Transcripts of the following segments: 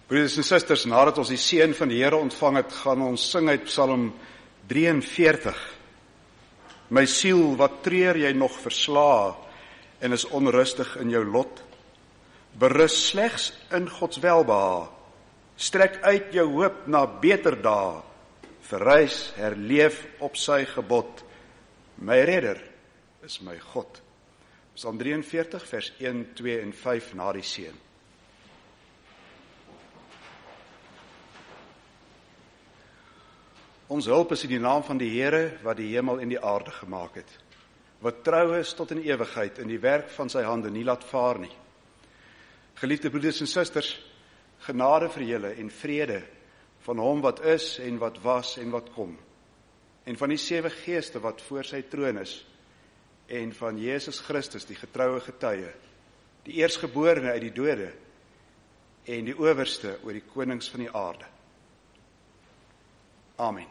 Broeders en susters, nadat ons die seën van die Here ontvang het, gaan ons sing uit Psalm 43. My siel, wat treur jy nog versla en is onrustig in jou lot? Berus slegs in Gods welbehae. Strek uit jou hoop na beter dae. Verrys, herleef op sy gebod. My redder is my God. Psalm 43 vers 1, 2 en 5 na die seën. Ons hulp is in die naam van die Here wat die hemel en die aarde gemaak het, wat trou is tot in ewigheid in die werk van sy hande nie laat vaar nie. Geliefde broeders en susters, genade vir julle en vrede van hom wat is en wat was en wat kom, en van die 7 geeste wat voor sy troon is, en van Jesus Christus, die getroue getuie, die eerstgeborene uit die dode, en die owerste oor die konings van die aarde. Amen.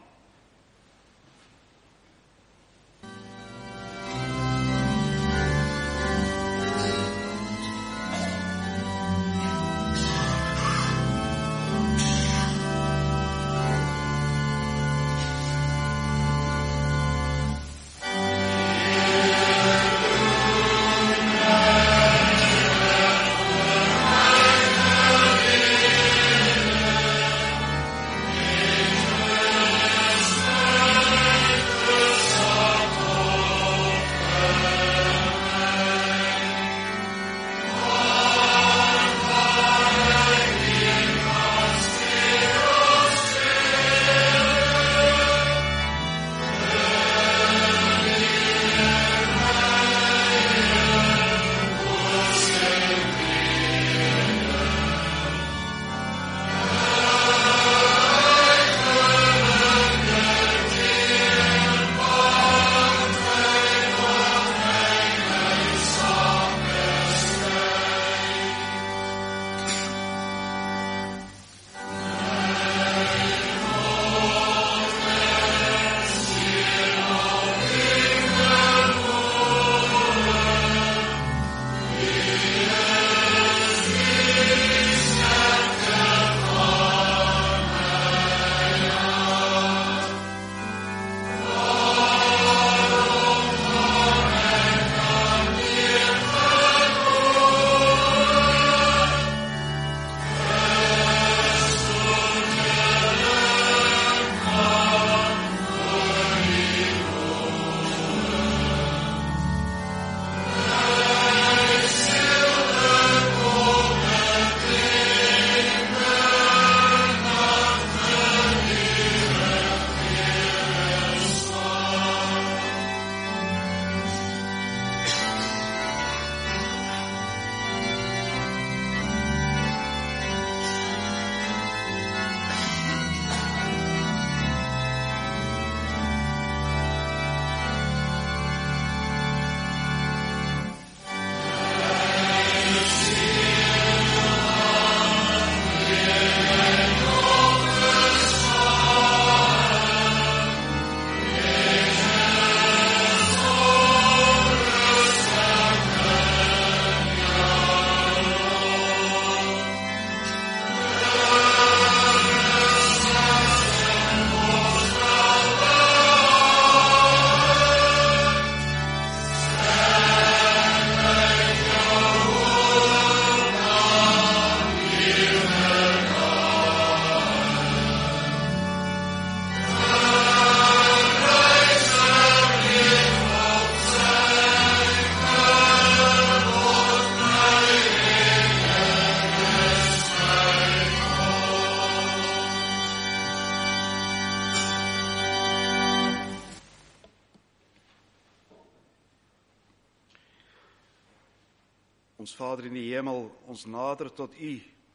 Ons Vader in die hemel, ons nader tot U,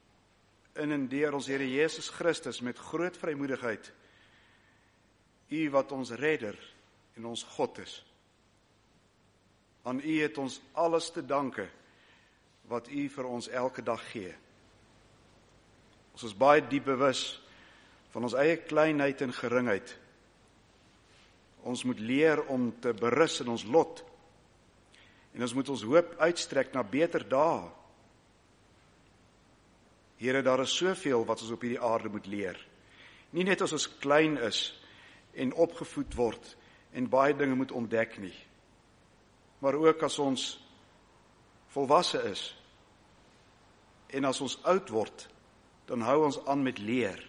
in en deur ons Here Jesus Christus met groot vrymoedigheid, U wat ons redder en ons God is. Aan U het ons alles te danke, wat U vir ons elke dag gee. Ons is baie diep bewus van ons eie kleinheid en geringheid. Ons moet leer om te berus in ons lot, en ons moet ons hoop uitstrek na beter dae. Here, daar is soveel wat ons op hierdie aarde moet leer. Nie net as ons klein is en opgevoed word en baie dinge moet ontdek nie, maar ook as ons volwasse is en as ons oud word, dan hou ons aan met leer.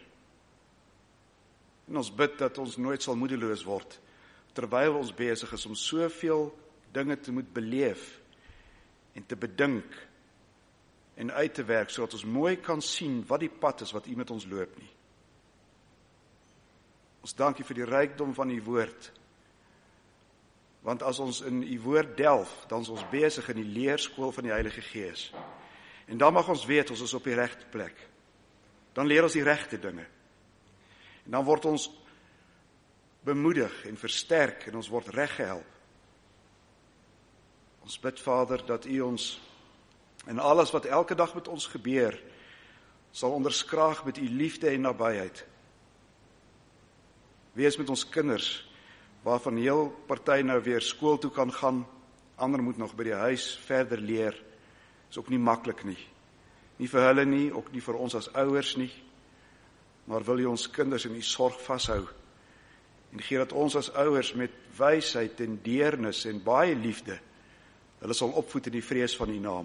En ons bid dat ons nooit sal moedeloos word, terwyl ons besig is om soveel dinge te moet beleef en te bedink en uit te werk, sodat ons mooi kan sien wat die pad is wat U met ons loop nie. Ons dank U vir die rykdom van U woord, want as ons in U woord delf, dan is ons besig in die leerskool van die Heilige Gees. En dan mag ons weet, ons is op die regte plek. Dan leer ons die regte dinge. En dan word ons bemoedig en versterk en ons word reggehelp. Ons bid, Vader, dat U ons in alles wat elke dag met ons gebeur, sal onderskraag met U liefde en nabyheid. Wees met ons kinders, waarvan heel party nou weer skool toe kan gaan, ander moet nog by die huis verder leer, is ook nie maklik nie. Nie vir hulle nie, ook nie vir ons as ouers nie, maar wil U ons kinders in U sorg vashou, en gee dat ons as ouers met wysheid en deernis en baie liefde, hulle sal opvoed in die vrees van U naam.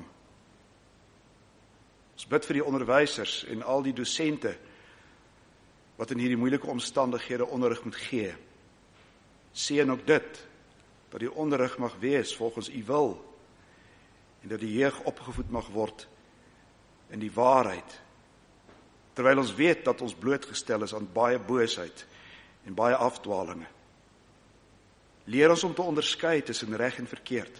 Ons bid vir die onderwysers en al die dosente, wat in hierdie moeilike omstandighede onderrig moet gee. Seën ook dit, dat die onderrig mag wees volgens U wil, en dat die jeug opgevoed mag word in die waarheid, terwyl ons weet dat ons blootgestel is aan baie boosheid en baie afdwalinge. Leer ons om te onderskei tussen reg en verkeerd.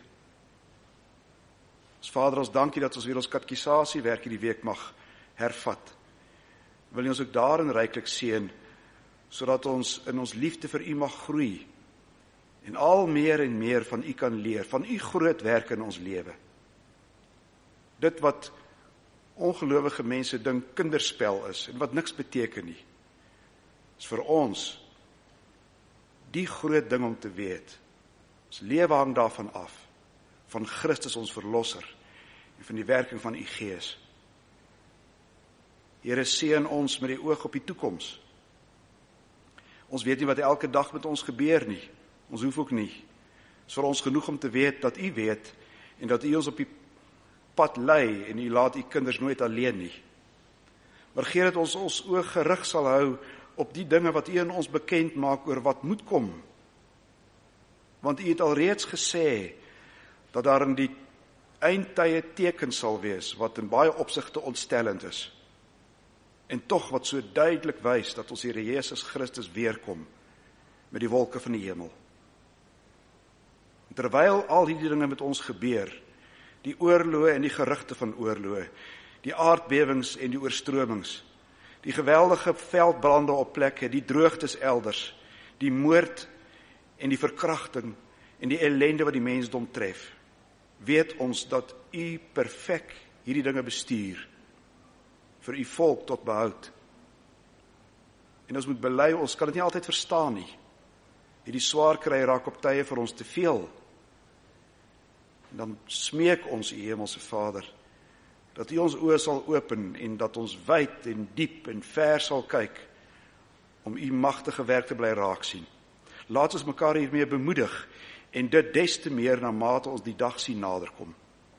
Ons Vader, ons dankie dat ons weer ons katekisasiewerk hierdie week mag hervat. Wil U ons ook daarin ryklik seën, sodat ons in ons liefde vir U mag groei, en al meer en meer van U kan leer, van U groot werk in ons lewe. Dit wat ongelowige mense dink kinderspel is, en wat niks beteken nie, is vir ons die groot ding om te weet. Ons lewe hang daarvan af, van Christus ons verlosser, en van die werking van U Gees. Here, seën ons met die oog op die toekoms. Ons weet nie wat elke dag met ons gebeur nie. Ons hoef ook nie. Het is vir ons genoeg om te weet dat U weet, en dat U ons op die pad lei, en U laat U kinders nooit alleen nie. Maar gee dat ons oog gerig sal hou op die dinge wat U in ons bekend maak oor wat moet kom. Want U het alreeds gesê, dat daar in die eindtye teken sal wees, wat in baie opsigte ontstellend is. En tog wat so duidelik wys, dat ons Here Jesus Christus weerkom, met die wolke van die hemel. En terwyl al hierdie dinge met ons gebeur, die oorloë en die gerugte van oorloë, die aardbewings en die oorstromings, die geweldige veldbrande op plekke, die droogtes elders, die moord en die verkrachting en die ellende wat die mensdom tref, weet ons dat U perfek hierdie dinge bestuur, vir U volk tot behoud. En ons moet bely, ons kan dit nie altyd verstaan nie. Hierdie swaar kry raak op tye vir ons te veel. En dan smeek ons U Hemelse Vader, dat U ons oë sal open en dat ons wyd en diep en ver sal kyk, om U magtige werk te bly raak sien. Laat ons mekaar hiermee bemoedig, en dit des te meer na mate ons die dag sien naderkom.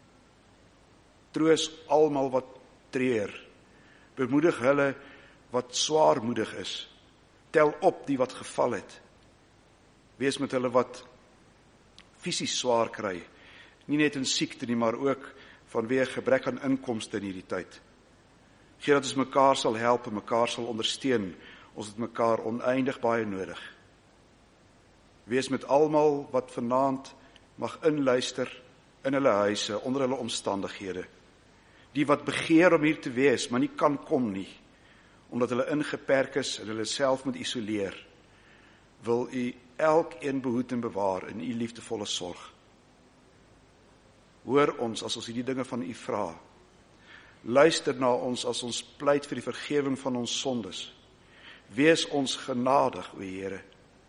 Troos almal wat treur, bemoedig hulle wat swaarmoedig is, tel op die wat geval het, wees met hulle wat fisies swaar kry, nie net in siekte nie, maar ook vanweë gebrek aan inkomste in hierdie tyd. Gee dat ons mekaar sal help en mekaar sal ondersteun, ons het mekaar oneindig baie nodig. Wees met almal wat vanaand mag inluister in hulle huise, onder hulle omstandighede. Die wat begeer om hier te wees, maar nie kan kom nie, omdat hulle ingeperk is en hulle self moet isoleer, wil U elkeen behoed en bewaar in U liefdevolle sorg. Hoor ons as ons hierdie dinge van U vra. Luister na ons as ons pleit vir die vergewing van ons sondes. Wees ons genadig, o Here,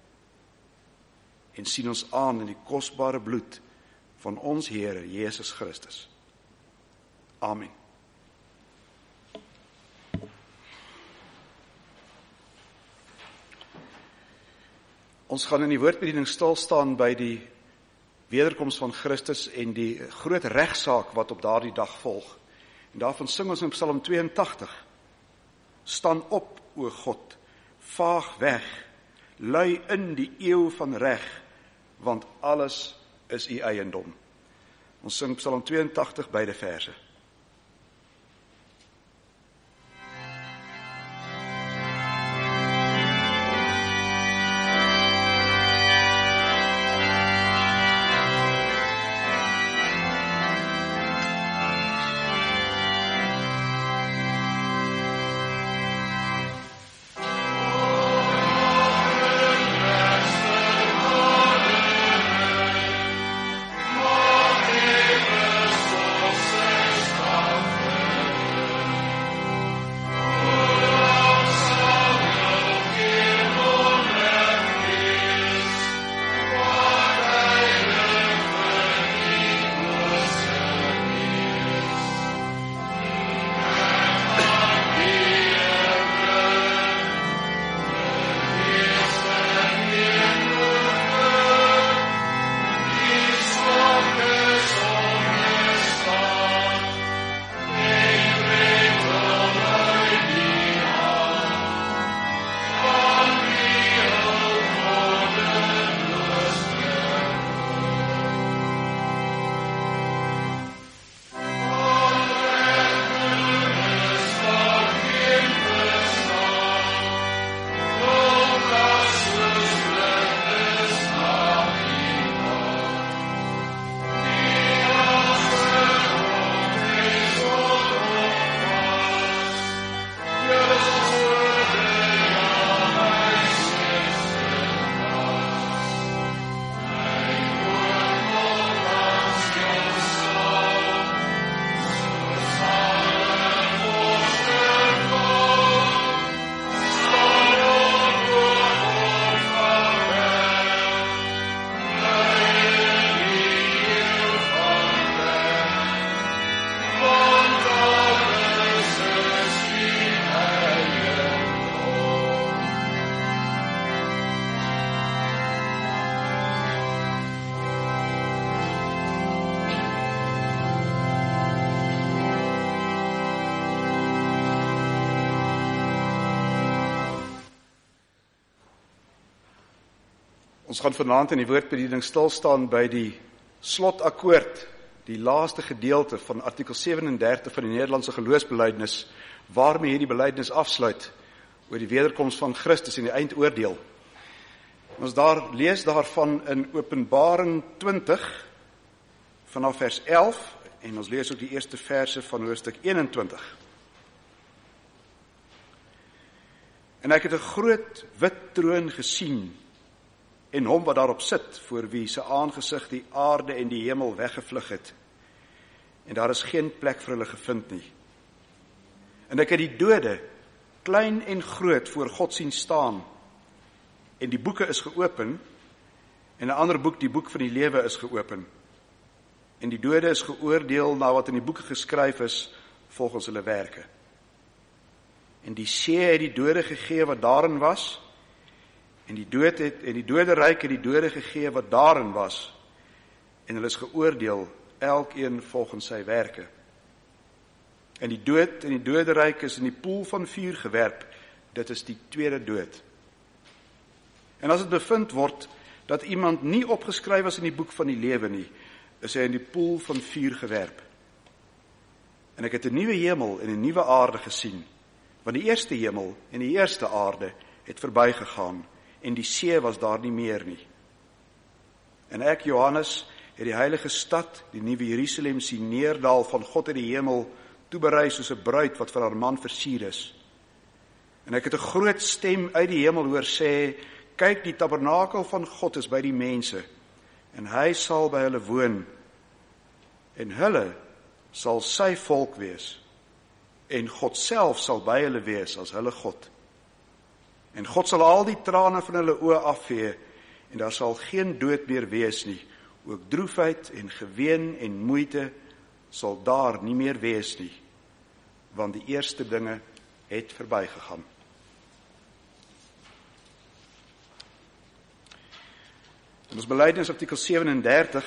en sien ons aan in die kosbare bloed van ons Here Jesus Christus. Amen. Ons gaan in die woordbediening stil staan by die wederkoms van Christus en die groot regsaak wat op daardie dag volg. En daarvan sing ons in Psalm 82. Staan op, o God, vaag weg, lui in die eeu van reg, want alles is u eiendom. Ons sing Psalm 82 beide verse. Ons gaan vanaand in die woordbediening stil staan by die slotakkoord, die laaste gedeelte van artikel 37 van die Nederlandse geloofsbelijdenis, waarmee hierdie belijdenis afsluit oor die wederkoms van Christus en die eindoordeel. Ons lees daarvan in Openbaring 20 vanaf vers 11 en ons lees ook die eerste verse van hoofstuk 21. En ek het 'n groot wit troon gesien en hom wat daarop sit, voor wie se aangesig die aarde en die hemel weggevlug het. En daar is geen plek vir hulle gevind nie. En ek het die dode, klein en groot, voor God sien staan. En die boeke is geopen, en 'n ander boek, die boek van die lewe, is geopen. En die dode is geoordeel na wat in die boeke geskryf is, volgens hulle werke. En die see het die dode gegee wat daarin was, en die doderyk het die dode gegee wat daarin was, en hulle is geoordeel, elkeen volgens sy werke. En die dood en die doderyk is in die poel van vuur gewerp, dit is die tweede dood. En as dit bevind word, dat iemand nie opgeskryf was in die boek van die lewe nie, is hy in die poel van vuur gewerp. En ek het 'n nuwe hemel en 'n nuwe aarde gesien, want die eerste hemel en die eerste aarde het verbygegaan, en die see was daar nie meer nie. En ek, Johannes, het die heilige stad, die nuwe Jerusalem, sien neerdal van God uit die hemel, toeberei soos 'n bruid wat vir haar man versier is. En ek het 'n groot stem uit die hemel hoor sê, kyk, die tabernakel van God is by die mense, en hy sal by hulle woon, en hulle sal sy volk wees, en God self sal by hulle wees as hulle God. En God sal al die trane van hulle oë afvee, en daar sal geen dood meer wees nie, ook droefheid en geween en moeite sal daar nie meer wees nie, want die eerste dinge het verbygegaan. Ons belydenis artikel 37,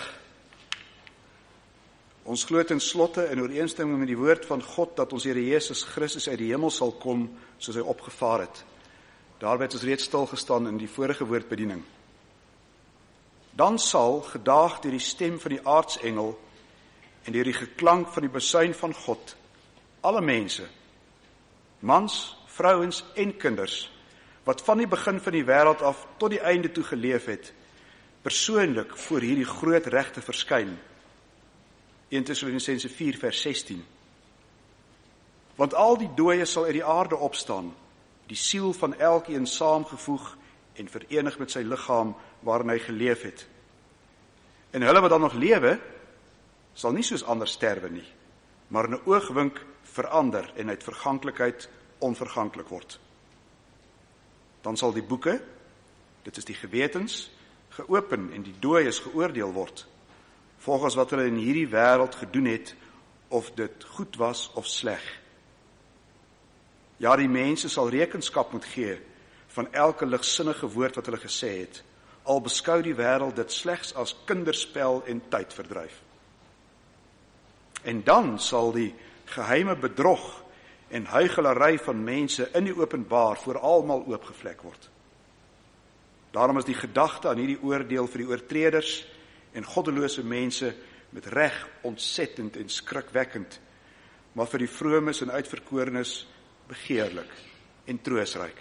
ons glo ten slotte in ooreenstemming met die woord van God dat ons Here Jesus Christus uit die hemel sal kom soos hy opgevaar het. Daarby het ons reeds stilgestaan in die vorige woordbediening. Dan sal, gedaag deur die stem van die aartsengel en deur die geklank van die besuin van God, alle mense, mans, vrouens en kinders, wat van die begin van die wêreld af tot die einde toe geleef het, persoonlik voor hierdie groot regte verskyn. 1 Tessalonisense 4 vers 16. Want al die dooies sal uit die aarde opstaan, die siel van elkeen saamgevoeg en verenig met sy liggaam waarin hy geleef het. En hulle wat dan nog lewe, sal nie soos anders sterwe nie, maar in 'n oogwink verander en uit verganklikheid onverganklik word. Dan sal die boeke, dit is die gewetens, geopen en die dooies geoordeel word, volgens wat hulle in hierdie wêreld gedoen het, of dit goed was of sleg. Ja, die mense sal rekenskap moet gee van elke ligsinnige woord wat hulle gesê het, al beskou die wêreld dit slegs as kinderspel en tydverdryf. En dan sal die geheime bedrog en huigelary van mense in die openbaar voor almal oopgevlek word. Daarom is die gedagte aan hierdie oordeel vir die oortreders en goddelose mense met reg ontsettend en skrikwekkend, maar vir die vromes en uitverkorenes begeerlik en troostryk.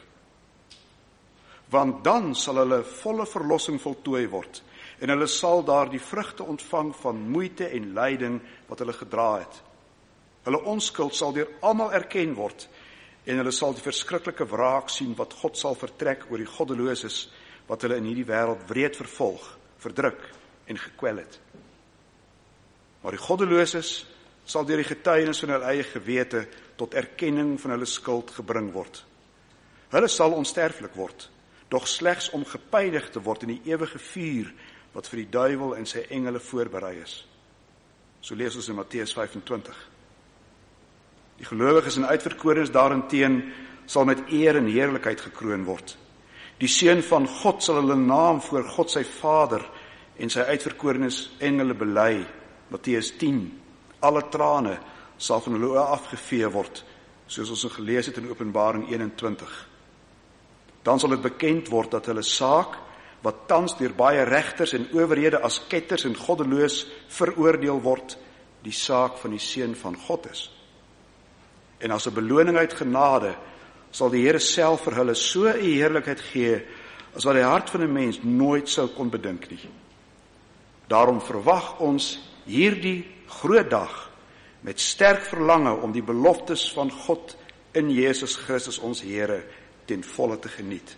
Want dan sal hulle volle verlossing voltooi word, en hulle sal daar die vrugte ontvang van moeite en lyding wat hulle gedra het. Hulle onskuld sal deur almal erken word, en hulle sal die verskriklike wraak sien wat God sal vertrek oor die goddeloses, wat hulle in hierdie wêreld wreed vervolg, verdruk en gekwel het. Maar die goddeloses sal deur die getuienis van hulle eie gewete tot erkenning van hulle skuld gebring word. Hulle sal onsterflik word, doch slegs om gepynig te word in die ewige vuur wat vir die duiwel en sy engele voorberei is. So lees ons in Matteus 25. Die gelowiges en uitverkorenes daarenteen sal met eer en heerlikheid gekroon word. Die Seun van God sal hulle naam voor God sy Vader en sy uitverkorenes engele bely. Matteus 10. Alle trane sal van hulle oë afgevee word, soos ons gelees het in Openbaring 21. Dan sal dit bekend word dat hulle saak, wat tans deur baie regters en owerhede as ketters en goddeloos veroordeel word, die saak van die Seun van God is. En as 'n beloning uit genade, sal die Here self vir hulle so 'n heerlikheid gee, as wat die hart van 'n mens nooit sou kon bedink nie. Daarom verwag ons hierdie groot dag met sterk verlange om die beloftes van God in Jesus Christus ons Here ten volle te geniet.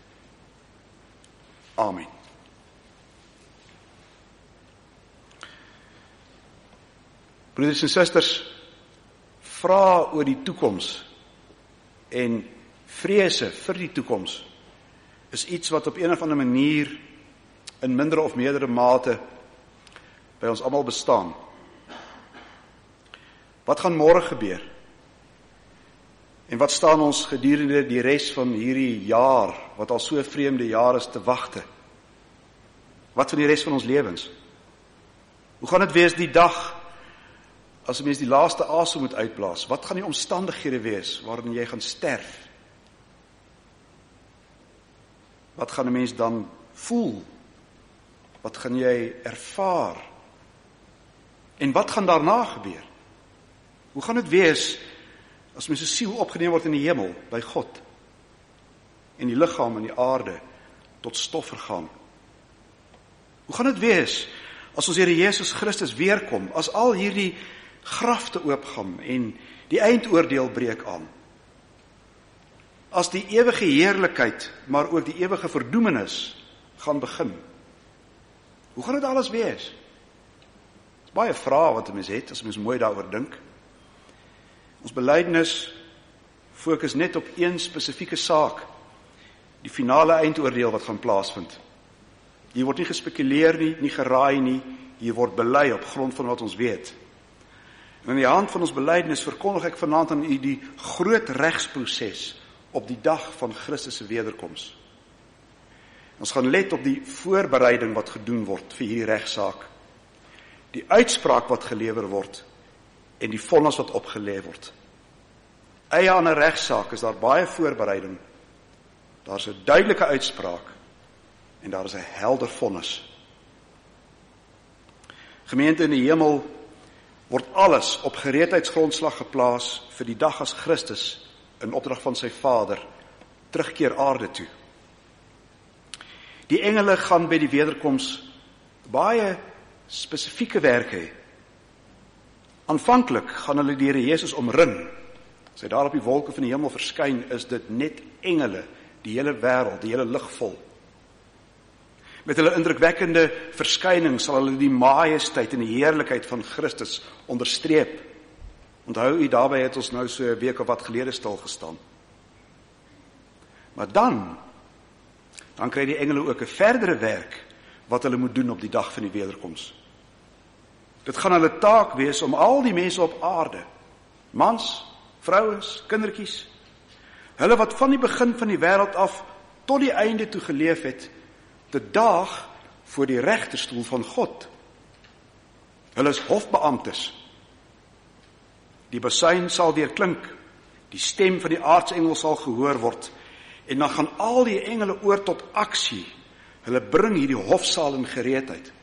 Amen. Broeders en susters, vra oor die toekoms en vrese vir die toekoms is iets wat op een of ander manier in mindere of meerdere mate by ons almal bestaan. Wat gaan môre gebeur? En wat staan ons gedurende die res van hierdie jaar, wat al so 'n vreemde jaar is, te wagte? Wat van die res van ons lewens? Hoe gaan dit wees die dag as 'n mens die laaste asem moet uitblaas? Wat gaan die omstandighede wees waarin jy gaan sterf? Wat gaan 'n mens dan voel? Wat gaan jy ervaar? En wat gaan daarna gebeur? Hoe gaan dit wees as mens se siel opgeneem word in die hemel by God en die liggaam in die aarde tot stof vergaan? Hoe gaan dit wees as ons Here Jesus Christus weerkom, as al hierdie grafte oopgaan en die eindoordeel breek aan? As die ewige heerlikheid, maar ook die ewige verdoemenis gaan begin? Hoe gaan dit alles wees? Dit is baie vrae wat 'n mens het, as 'n mens mooi daaroor dink. Ons belydenis fokus net op een spesifieke saak, die finale eindoordeel wat gaan plaasvind. Hier word nie gespekuleer nie, nie geraai nie, hier word bely op grond van wat ons weet. En in die hand van ons belydenis verkondig ek vanaand aan u die groot regsproses op die dag van Christus se wederkoms. Ons gaan let op die voorbereiding wat gedoen word vir hierdie regsaak, die uitspraak wat gelewer word en die vonnis wat opgelê word. Eie aan 'n regsaak is daar baie voorbereiding. Daar's 'n duidelike uitspraak en daar is 'n helder vonnis. Gemeente in die hemel word alles op gereedheidsgrondslag geplaas vir die dag as Christus in opdrag van sy Vader terugkeer aarde toe. Die engele gaan by die wederkoms baie spesifieke werk hê. Aanvanklik gaan hulle die Here Jesus omring. As hy daar op die wolke van die hemel verskyn, is dit net engele, die hele wêreld, die hele lug vol. Met hulle indrukwekkende verskyning sal hulle die majesteit en die heerlikheid van Christus onderstreep. Onthou u, daarby het ons nou so 'n week of wat gelede stil gestaan. Maar dan kry die engele ook 'n verdere werk wat hulle moet doen op die dag van die wederkoms. Dit gaan hulle taak wees om al die mense op aarde, mans, vrouens, kindertjies, hulle wat van die begin van die wêreld af tot die einde toe geleef het, te daag voor die regterstoel van God. Hulle is hofbeamptes. Die basuin sal weer klink, die stem van die aartsengel sal gehoor word, en dan gaan al die engele oor tot aksie. Hulle bring hierdie hofsaal in gereedheid.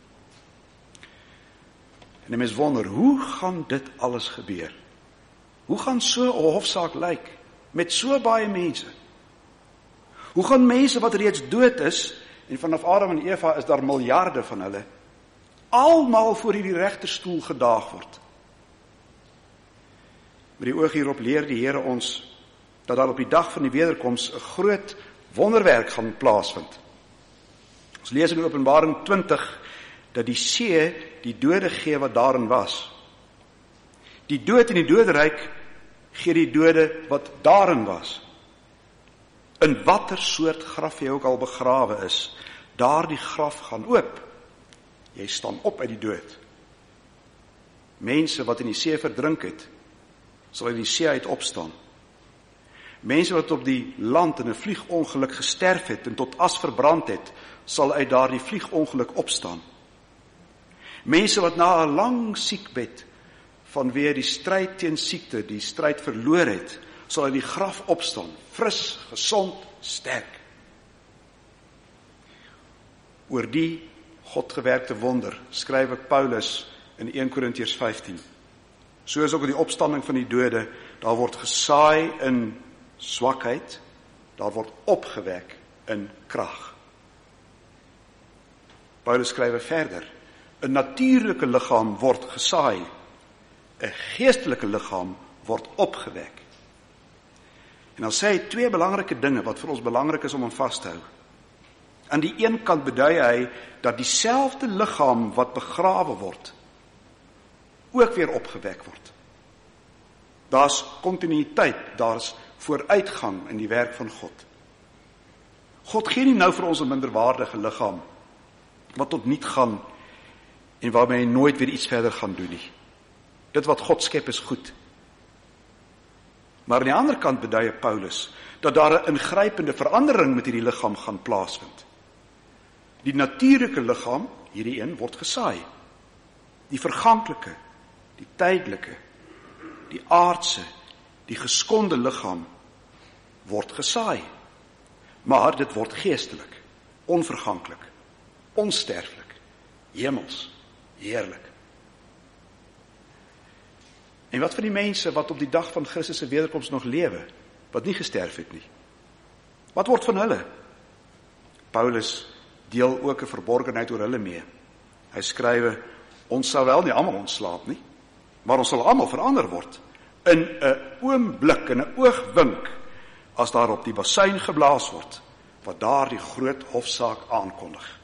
En die mens wonder, hoe gaan dit alles gebeur? Hoe gaan so 'n hofsaak lyk, met so baie mense? Hoe gaan mense wat reeds dood is, en vanaf Adam en Eva is daar miljarde van hulle, almal voor hierdie regterstoel gedaag word? Met die oog hierop leer die Here ons dat daar op die dag van die wederkoms 'n groot wonderwerk gaan plaasvind. Ons lees in Openbaring 20 dat die see die dode gee wat daarin was. Die dood en die doderyk gee die dode wat daarin was. In watter soort graf jy ook al begrawe is, daardie graf gaan oop. Jy staan op uit die dood. Mense wat in die see verdrink het, sal uit die see uit opstaan. Mense wat op die land in 'n vliegongeluk gesterf het en tot as verbrand het, sal uit daardie vliegongeluk opstaan. Mense wat na 'n lang siekbed vanweë die stryd teen siekte, die stryd verloor het, sal uit die graf opstaan, fris, gesond, sterk. Oor die Godgewerkte wonder skryf Paulus in 1 Korintiërs 15. So is ook die opstanding van die dode, daar word gesaai in swakheid, daar word opgewek in krag. Paulus skryf verder, 'n natuurlike liggaam word gesaai, 'n geestelike liggaam word opgewek. En dan sê hy twee belangrike dinge wat vir ons belangrik is om aan vas te hou. Aan die een kant bedui hy dat dieselfde liggaam wat begrawe word, ook weer opgewek word. Daar's kontinuïteit, daar's vooruitgang in die werk van God. God gee nie nou vir ons 'n minderwaardige liggaam wat tot niet gaan en waarmee hy nooit weer iets verder gaan doen nie. Dit wat God skep is goed. Maar aan die ander kant bedui Paulus dat daar 'n ingrypende verandering met hierdie liggaam gaan plaasvind. Die natuurlike liggaam, hierdie een, word gesaai. Die verganklike, die tydelike, die aardse, die geskonde liggaam word gesaai. Maar dit word geestelik, onverganklik, onsterflik, hemels, heerlik. En wat van die mense wat op die dag van Christus se wederkoms nog lewe, wat nie gesterf het nie? Wat word van hulle? Paulus deel ook 'n verborgenheid oor hulle mee. Hy skrywe, ons sal wel nie almal ontslaap nie, maar ons sal almal verander word, in 'n oomblik, in 'n oogwink, as daar op die basuin geblaas word, wat daar die groot hofsaak aankondig.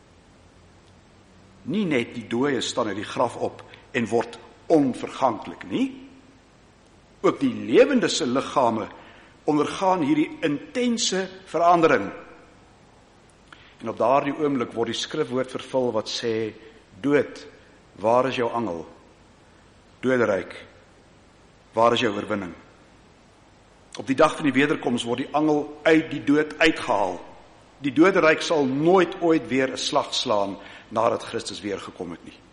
Nie net die dooies staan uit die graf op en word onverganklik nie. Ook die lewende se liggame ondergaan hierdie intense verandering. En op daardie oomblik word die skrifwoord vervul wat sê, dood, waar is jou angel? Doderyk, waar is jou oorwinning? Op die dag van die wederkoms word die angel uit die dood uitgehaal. Die doderyk sal nooit ooit weer 'n slag slaan nadat Christus weer gekom het nie.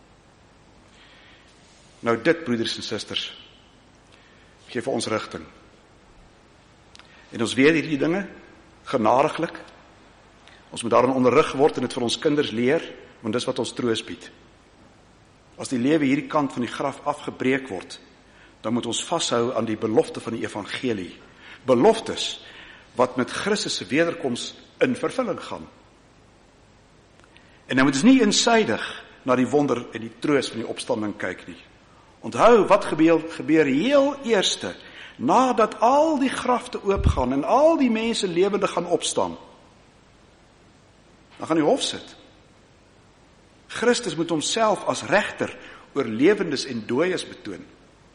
Nou dit, broeders en susters, gee vir ons rigting. En ons weet hierdie dinge, genadiglik. Ons moet daarin onderrig word en dit vir ons kinders leer, want dis wat ons troos bied. As die lewe hierdie kant van die graf afgebreek word, dan moet ons vashou aan die belofte van die evangelie. Beloftes wat met Christus se wederkoms in vervulling gaan. En dan moet ons nie eensydig na die wonder en die troos van die opstanding kyk nie. Onthou, wat gebeur heel eerste, nadat al die grafte oopgaan en al die mense lewende gaan opstaan. Dan gaan die hof sit. Christus moet homself as regter oor lewendes en dooies betoon.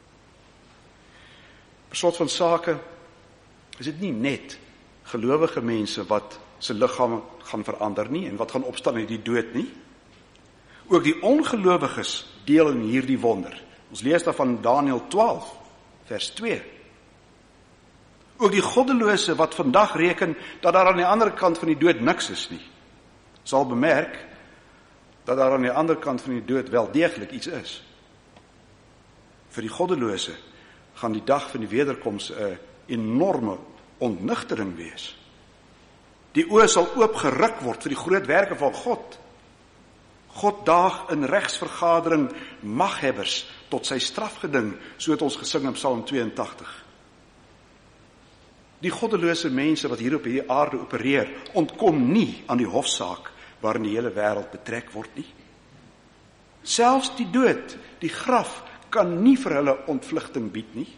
Per slot van sake is dit nie net gelowige mense wat se liggaam gaan verander nie en wat gaan opstaan uit die dood nie. Ook die ongelowiges deel in hierdie wonder. Ons lees daarvan Daniël 12 vers 2. Ook die goddelose wat vandag reken dat daar aan die ander kant van die dood niks is nie, sal bemerk dat daar aan die ander kant van die dood wel deeglik iets is. Vir die goddelose gaan die dag van die wederkoms 'n enorme ontnigtering wees. Die oë sal oopgeruk word vir die groot werke van God. God daag in regsvergadering maghebbers tot sy strafgeding, so het ons gesing in Psalm 82. Die goddelose mense wat hier op hierdie aarde opereer, ontkom nie aan die hofsaak waarin die hele wêreld betrek word nie. Selfs die dood, die graf, kan nie vir hulle ontvlugting bied nie.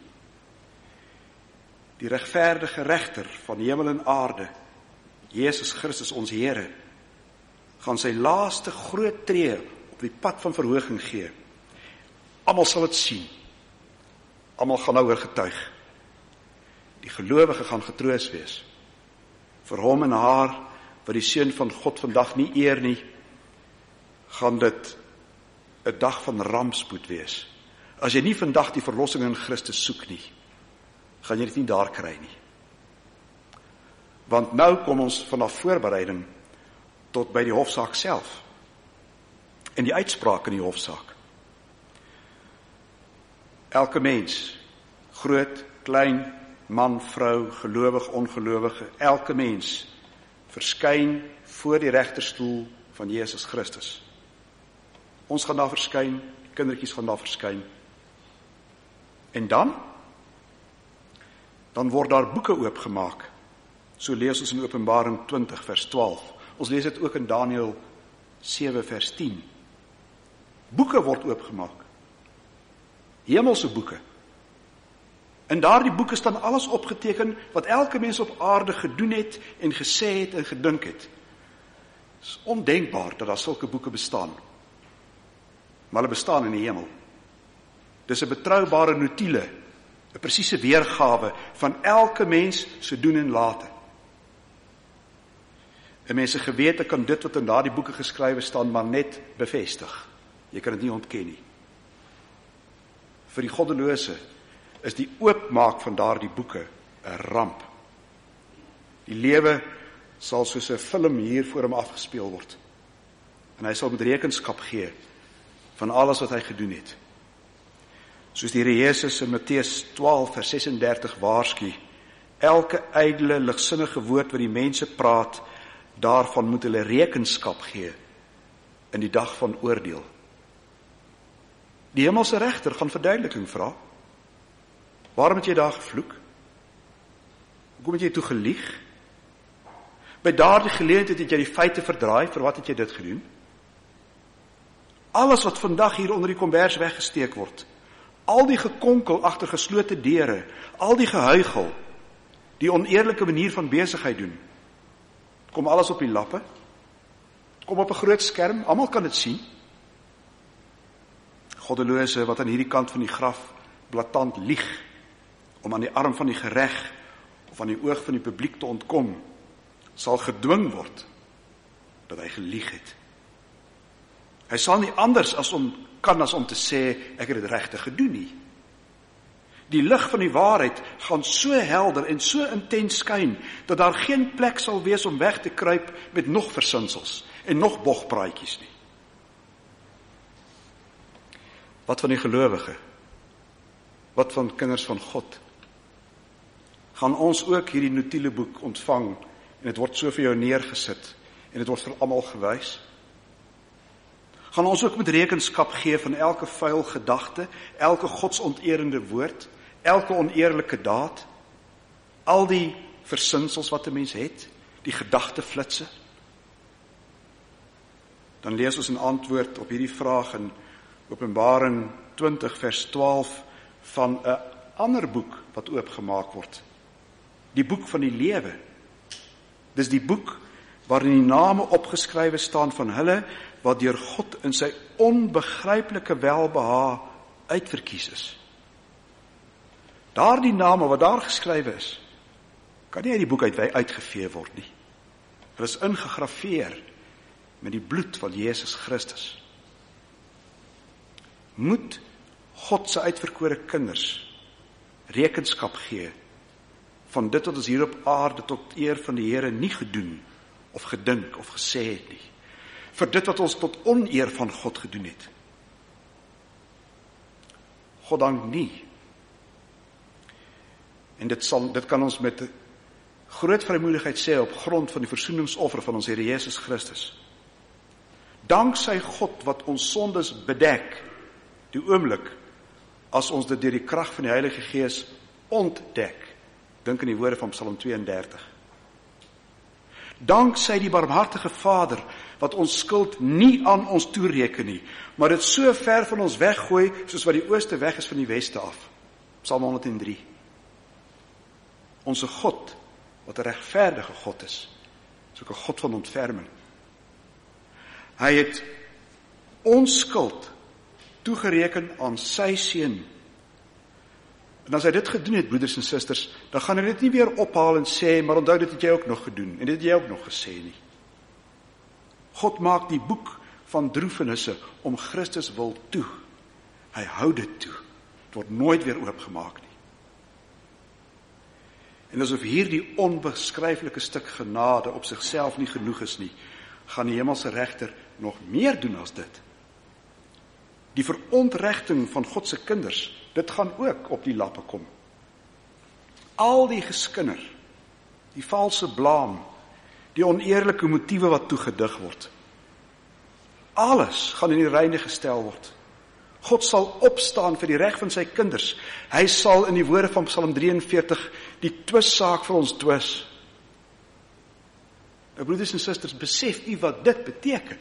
Die regverdige regter van hemel en aarde, Jesus Christus ons Here, gaan sy laaste groot tree op die pad van verhooging gee. Almal sal dit sien. Almal gaan nou oor getuig. Die gelowige gaan getroos wees. Vir hom en haar, wat die Seun van God vandag nie eer nie, gaan dit 'n dag van rampspoed wees. As jy nie vandag die verlossing in Christus soek nie, gaan jy dit nie daar kry nie. Want nou kom ons vanaf voorbereiding tot by die hofsaak self en die uitspraak in die hofsaak. Elke mens, groot, klein, man, vrou, gelowig, ongelowige, elke mens verskyn voor die regterstoel van Jesus Christus. Ons gaan daar verskyn, die kindertjies gaan daar verskyn. En dan word daar boeke oopgemaak. So lees ons in Openbaring 20 vers 12. Ons lees dit ook in Daniël 7 vers 10. Boeke word oopgemaak. Hemelse boeke. In daardie boeke staan alles opgeteken wat elke mens op aarde gedoen het en gesê het en gedink het. Het is ondenkbaar dat daar sulke boeke bestaan. Maar hulle bestaan in die hemel. Dis 'n betroubare notiele, 'n presiese weergawe van elke mens se doen en late. 'n Mens se gewete kan dit wat in daardie boeke geskrywe staan maar net bevestig. Jy kan dit nie ontken nie. Vir die goddelose is die oopmaak van daardie boeke 'n ramp. Die lewe sal soos 'n film hier voor hom afgespeel word. En hy sal met rekenskap gee van alles wat hy gedoen het. Soos die Here Jesus in Matteus 12 vers 36 waarsku, elke ydelle, ligsinnige woord wat die mense praat, daarvan moet hulle rekenskap gee in die dag van oordeel. Die hemelse regter gaan verduideliking vra. Waarom het jy daar gevloek? Hoekom het jy toe gelieg? By daardie geleentheid het jy die feite verdraai, vir wat het jy dit gedoen? Alles wat vandag hier onder die kombers weggesteek word, al die gekonkel agter geslote deure, al die gehuichel, die oneerlike manier van besigheid doen, kom alles op die lappe, kom op 'n groot skerm, almal kan dit sien. Goddelose wat aan hierdie kant van die graf blaatant lieg, om aan die arm van die gereg of aan die oog van die publiek te ontkom, sal gedwing word dat hy gelieg het. Hy sal nie anders as om te sê, ek het dit regtig gedoen nie. Die lig van die waarheid gaan so helder en so intens skyn, dat daar geen plek sal wees om weg te kruip met nog versinsels en nog bogpraatjies nie. Wat van die gelowige? Wat van kinders van God? Gaan ons ook hierdie notuleboek ontvang, en dit word so vir jou neergesit, en dit word vir almal gewys? Gaan ons ook met rekenskap gee van elke vuil gedagte, elke godsonterende woord, elke oneerlike daad, al die versinsels wat 'n mens het, die gedagteflitse? Dan lees ons 'n antwoord op hierdie vraag in Openbaring 20 vers 12 van 'n ander boek wat oopgemaak word. Die boek van die lewe. Dis die boek waarin die name opgeskrywe staan van hulle wat deur God in sy onbegryplike welbehae uitverkies is. Daardie name wat daar geskrywe is, kan nie uit die boek uitgevee word nie. Hulle is ingegrafeer met die bloed van Jesus Christus. Moet God se uitverkore kinders rekenskap gee van dit wat ons hier op aarde tot eer van die Here nie gedoen of gedink of gesê het nie, vir dit wat ons tot oneer van God gedoen het. God dank nie. En dit kan ons met groot vrymoedigheid sê op grond van die versoeningsoffer van ons Here Jesus Christus. Dank sy God wat ons sondes bedek, die oomblik as ons dit deur die krag van die Heilige Gees ontdek. Dink aan die woorde van Psalm 32. Dank sy die barmhartige Vader wat ons skuld nie aan ons toereken nie, maar dit so ver van ons weggooi soos wat die ooste weg is van die weste af. Psalm 103. Onse God, wat 'n regverdige God is ook 'n God van ontferming. Hy het ons skuld toegereken aan sy seun. En as hy dit gedoen het, broeders en susters, dan gaan hy dit nie weer ophaal en sê, maar onthou dit het jy ook nog gedoen, en dit het jy ook nog gesê nie. God maak die boek van droefenisse om Christus wil toe. Hy hou dit toe. Het word nooit weer oopgemaak nie. En asof hierdie onbeskryflike stuk genade op sigself nie genoeg is nie, gaan die hemelse regter nog meer doen as dit. Die verontrechting van God se kinders, dit gaan ook op die lappe kom. Al die geskinder, die valse blaam, die oneerlike motiewe wat toegedig word, alles gaan in die reine gestel word. God sal opstaan vir die reg van sy kinders. Hy sal in die woorde van Psalm 43 die twissaak vir ons twis. Nou broeders en susters, besef u wat dit beteken?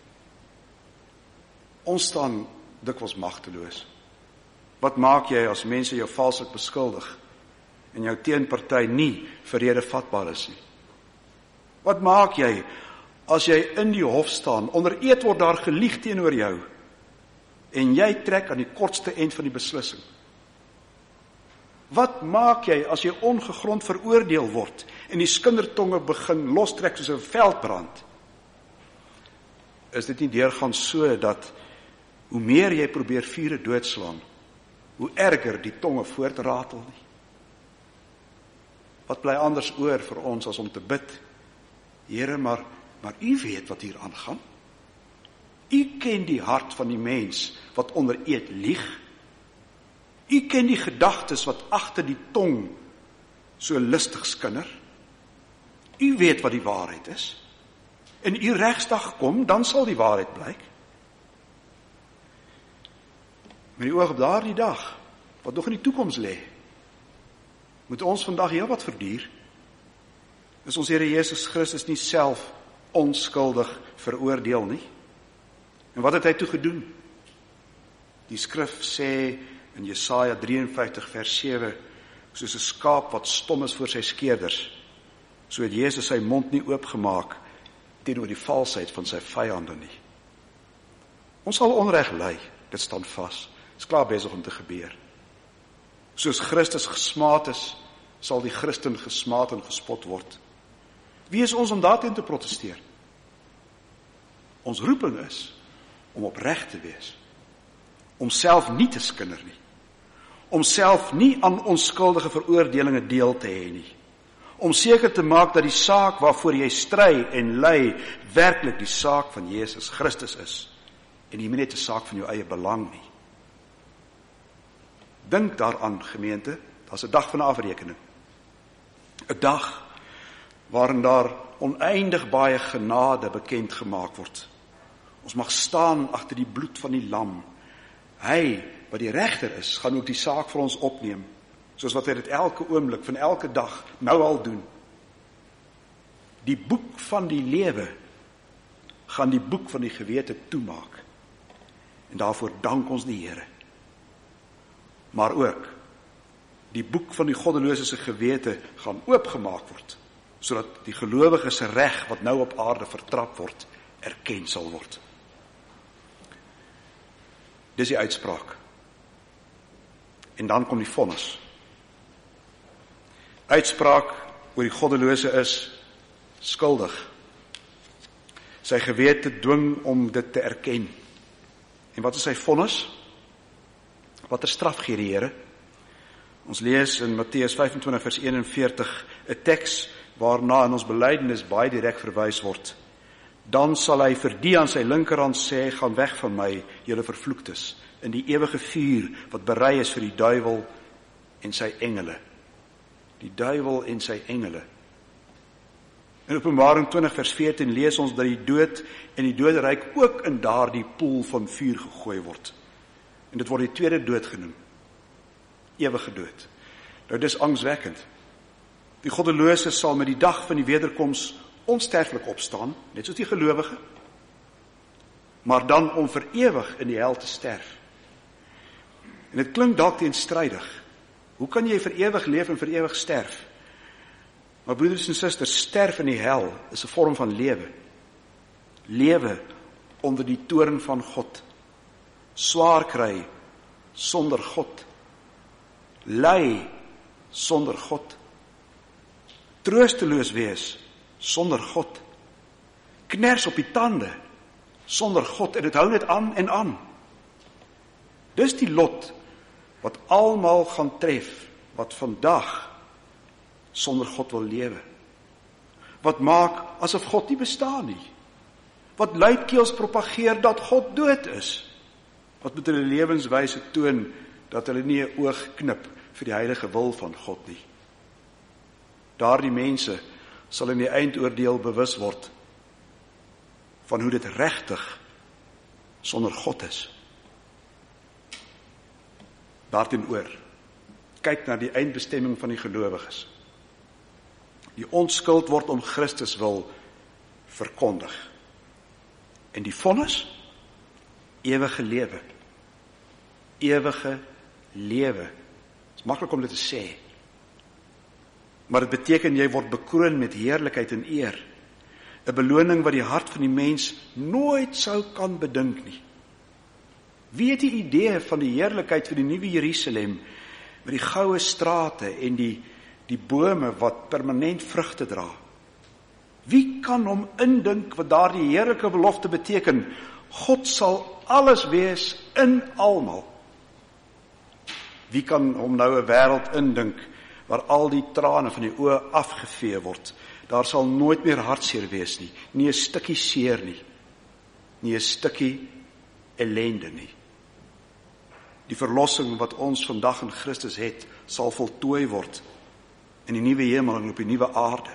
Ons staan dikwels magteloos. Wat maak jy as mense jou valslik beskuldig en jou teenparty nie vir rede vatbaar is nie? Wat maak jy as jy in die hof staan, onder eed word daar gelieg teenoor jou, en jy trek aan die kortste eind van die beslissing? Wat maak jy as jy ongegrond veroordeel word en die skindertonge begin lostrek soos 'n veldbrand? Is dit nie deurgaan so dat hoe meer jy probeer vure doodslaan, hoe erger die tonge voortratel nie? Wat bly anders oor vir ons as om te bid? Here, maar u weet wat hier aangaan. U ken die hart van die mens wat onder eed lieg. U ken die gedagtes wat agter die tong so lustig skinder. U weet wat die waarheid is. En u regsdag kom, dan sal die waarheid blyk. Met die oog op daardie dag, wat nog in die toekoms lê, moet ons vandag heel wat verduur. Is ons Here Jesus Christus nie self onskuldig veroordeel nie? En wat het hy toe gedoen? Die skrif sê in Jesaja 53 vers 7, soos 'n skaap wat stom is voor sy skeerders, so het Jesus sy mond nie oopgemaak teenoor die valsheid van sy vyande nie. Ons sal onreg ly, dit staan vas. Dit is klaar besig om te gebeur. Soos Christus gesmaad is, sal die Christen gesmaad en gespot word. Wie is ons om daarteen te protesteer? Ons roeping is om opreg te wees, om self nie te skinder nie, om self nie aan onskuldige veroordelinge deel te hê nie, om seker te maak dat die saak waarvoor jy stry en ly werklik die saak van Jesus Christus is, en nie net 'n saak van jou eie belang nie. Dink daaraan, gemeente, daar's 'n dag van afrekening. 'n Dag waarin daar oneindig baie genade bekend gemaak word. Ons mag staan agter die bloed van die lam. Hy, wat die regter is, gaan ook die saak vir ons opneem, soos wat hy dit elke oomblik van elke dag nou al doen. Die boek van die lewe gaan die boek van die gewete toemaak. En daarvoor dank ons die Here. Maar ook, die boek van die goddelose se gewete gaan oopgemaak word, sodat die gelowige se reg wat nou op aarde vertrap word, erken sal word. Dis die uitspraak. En dan kom die vonnis. Uitspraak oor die goddelose is skuldig. Sy gewete dwing om dit te erken. En wat is sy vonnis? Watter straf gee die Here? Ons lees in Matteus 25 vers 41 'n teks waarna in ons belydenis baie direk verwys word. Dan sal hy vir die aan sy linkerhand sê, gaan weg van my, julle vervloektes, in die ewige vuur wat berei is vir die duiwel en sy engele. Die duiwel en sy engele. In Openbaring 20 vers 14 lees ons dat die dood en die doderyk ook in daardie poel van vuur gegooi word. En dit word die tweede dood genoem. Ewige dood. Nou dis angswekkend. Die goddelose sal met die dag van die wederkoms onsterflik opstaan, net soos die gelowige, maar dan om vir ewig in die hel te sterf. En dit klink dalk teenstrydig. Hoe kan jy vir ewig leef en vir ewig sterf? Maar broeders en susters, sterf in die hel is 'n vorm van lewe. Lewe onder die toorn van God. Swaar kry sonder God. Ly sonder God. Troosteloos wees sonder God. Kners op die tande sonder God, en dit hou net aan en aan. Dis die lot wat almal gaan tref wat vandag sonder God wil lewe. Wat maak asof God nie bestaan nie. Wat luidkeels propageer dat God dood is. Wat met hulle lewenswyse toon dat hulle nie 'n oog knip vir die heilige wil van God nie. Daardie mense sal in die eindoordeel bewus word van hoe dit regtig sonder God is. Daarteenoor, kyk na die eindbestemming van die gelowiges. Die onskuld word om Christus wil verkondig. En die vonnis? Ewige lewe. Ewige lewe. Het is maklik om dit te sê. Maar dit beteken jy word bekroon met heerlikheid en eer. 'n Beloning wat die hart van die mens nooit sou kan bedink nie. Wie het die idee van die heerlikheid van die nuwe Jerusalem, met die goue strate en die bome wat permanent vrugte dra? Wie kan hom indink wat daardie heerlike belofte beteken? God sal alles wees in almal. Wie kan hom nou 'n wêreld indink waar al die trane van die oë afgevee word? Daar sal nooit meer hartseer wees nie, nie 'n stukkie seer nie, nie 'n stukkie ellende nie. Die verlossing wat ons vandag in Christus het, sal voltooi word in die nuwe hemel en op die nuwe aarde.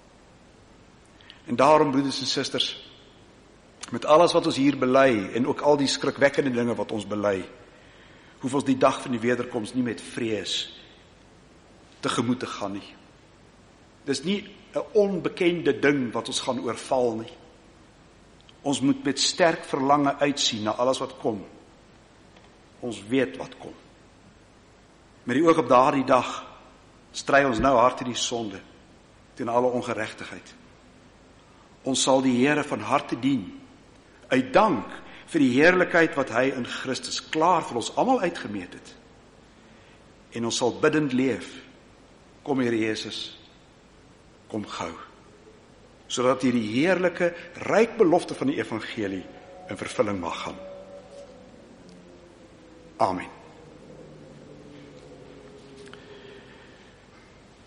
En daarom, broeders en susters, met alles wat ons hier bely en ook al die skrikwekkende dinge wat ons bely, hoef ons die dag van die wederkoms nie met vrees tegemoet te gaan nie. Dis nie 'n onbekende ding wat ons gaan oorval nie. Ons moet met sterk verlange uitsien na alles wat kom. Ons weet wat kom. Met die oog op daardie dag stry ons nou hard teen die sonde, teen alle ongeregtigheid. Ons sal die Here van harte dien, uit dank vir die heerlikheid wat hy in Christus klaar vir ons almal uitgemeet het. En ons sal biddend leef, kom Here Jesus, kom gou, sodat hierdie heerlike, ryk belofte van die evangelie in vervulling mag gaan. Amen.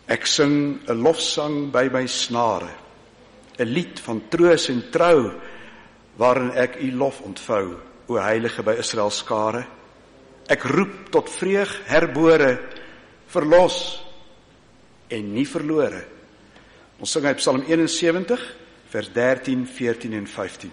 Ek sing 'n lofsang by my snare, 'n lied van troos en trou, waarin ek u lof ontvou, o heilige by Israel skare. Ek roep tot vreug herbore, verlos en nie verlore. Ons sing uit Psalm 71, vers 13, 14 en 15.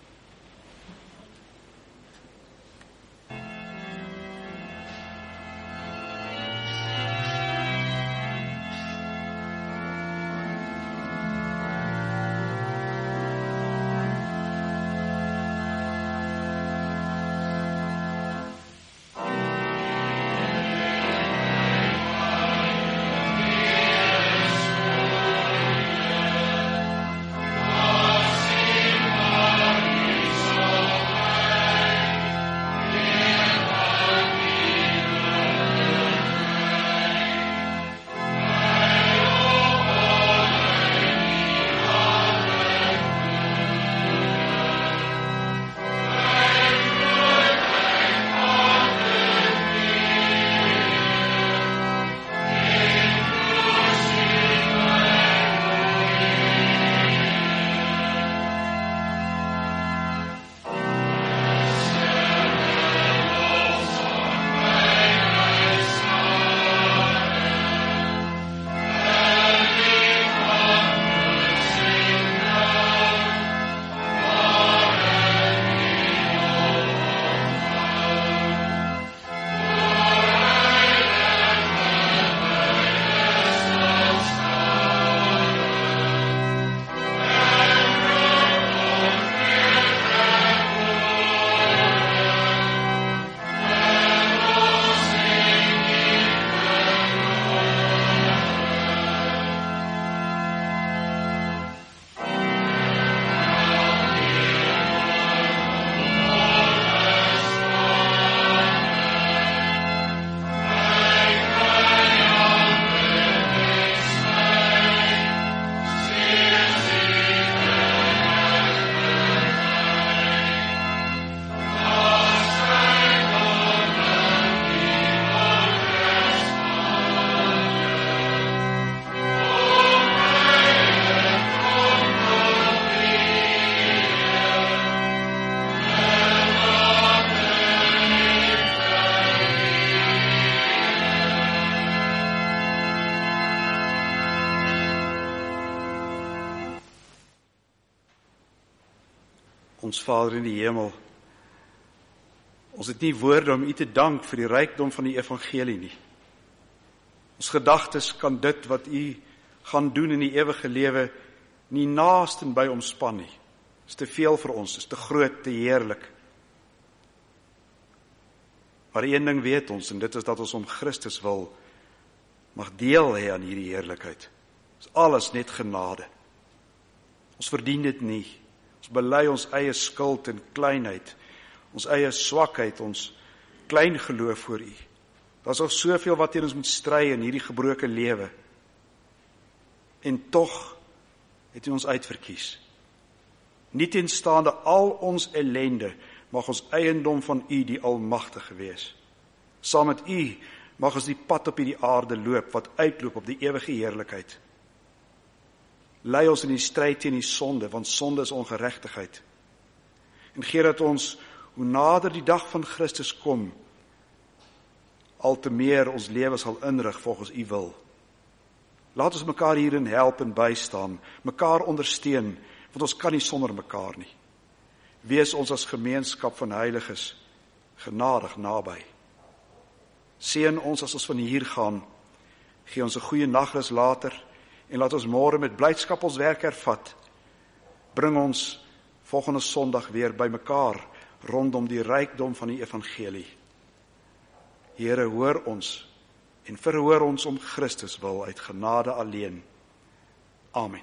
Ons Vader in die hemel, ons het nie woorde om u te dank vir die rykdom van die evangelie nie. Ons gedagtes kan dit wat u gaan doen in die ewige lewe nie naasten by omspan nie. Dit is te veel vir ons, dit is te groot, te heerlik. Maar een ding weet ons, en dit is dat ons om Christus wil mag deel hê aan hierdie heerlikheid. Dit is alles net genade. Ons verdien dit nie. Ons bely ons eie skuld en kleinheid, ons eie swakheid, ons klein geloof voor u. Daar is al soveel wat teen ons moet stry in hierdie gebroke lewe. En tog het u ons uitverkies. Nie teenstaande al ons ellende, mag ons eiendom van u die Almagtige wees. Saam met u mag ons die pad op hierdie aarde loop, wat uitloop op die ewige heerlikheid. Lei ons in die stryd teen die sonde, want sonde is ongeregtigheid. En gee dat ons, hoe nader die dag van Christus kom, al te meer ons lewe sal inrig volgens u wil. Laat ons mekaar hierin help en bystaan, mekaar ondersteun, want ons kan nie sonder mekaar nie. Wees ons as gemeenskap van heiliges genadig naby. Seën ons as ons van hier gaan, gee ons 'n goeie nagrus later, en laat ons môre met blydskap ons werk hervat. Bring ons volgende Sondag weer by mekaar rondom die rykdom van die evangelie. Here, hoor ons en verhoor ons om Christus wil uit genade alleen. Amen.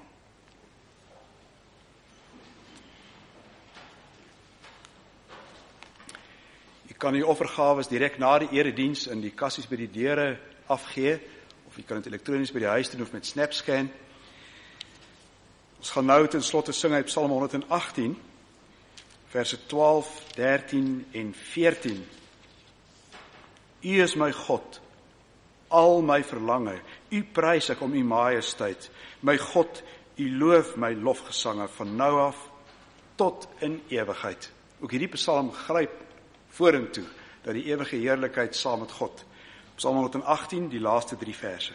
U kan die offergawes direk na die erediens in die kassies by die deure afgee, of jy kan dit elektronies by die huis doen of met SnapScan. Ons gaan nou ten slotte sing uit Psalm 118, verse 12, 13 en 14. U is my God, al my verlange. U prys ek om u majesteit. My God, u loof my lofgesange van nou af tot in ewigheid. Ook hierdie psalm gryp vorentoe, dat die ewige heerlikheid saam met God. Psalm 118, die laaste 3 verse.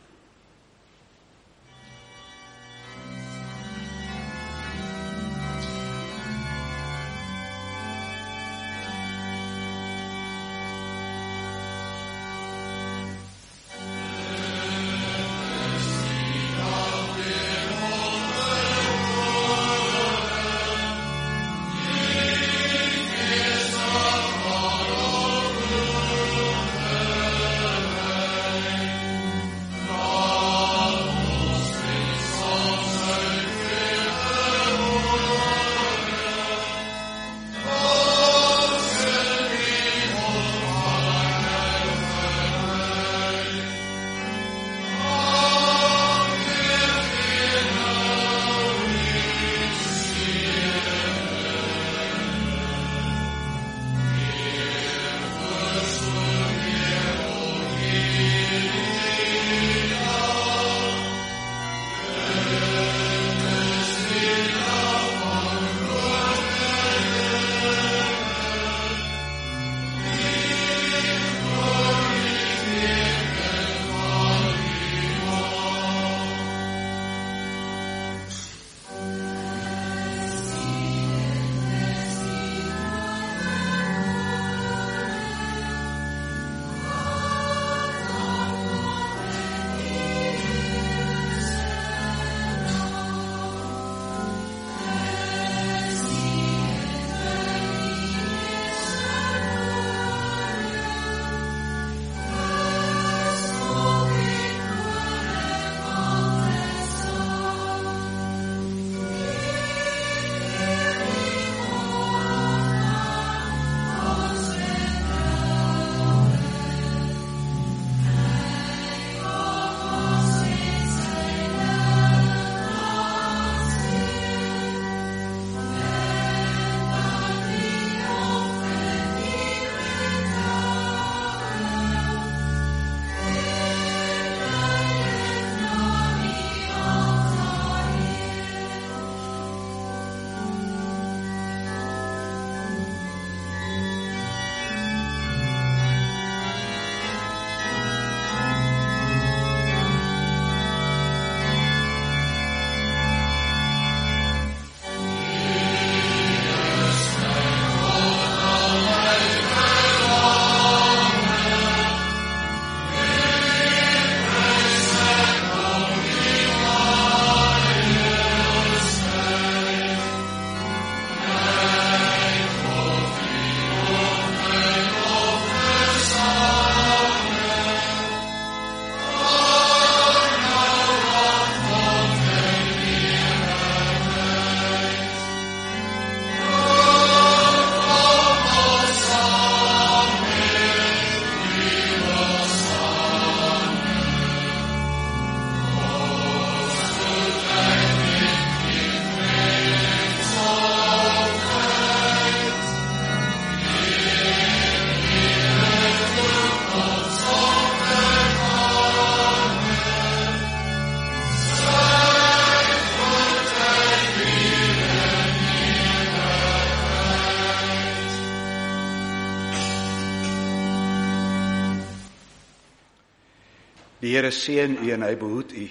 Die Here seën u en hy behoed u.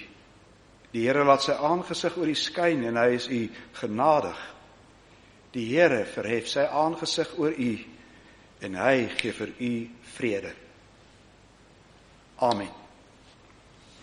Die Here laat sy aangesig oor u skyn en hy is u genadig. Die Here verhef sy aangesig oor u en hy gee vir u vrede. Amen.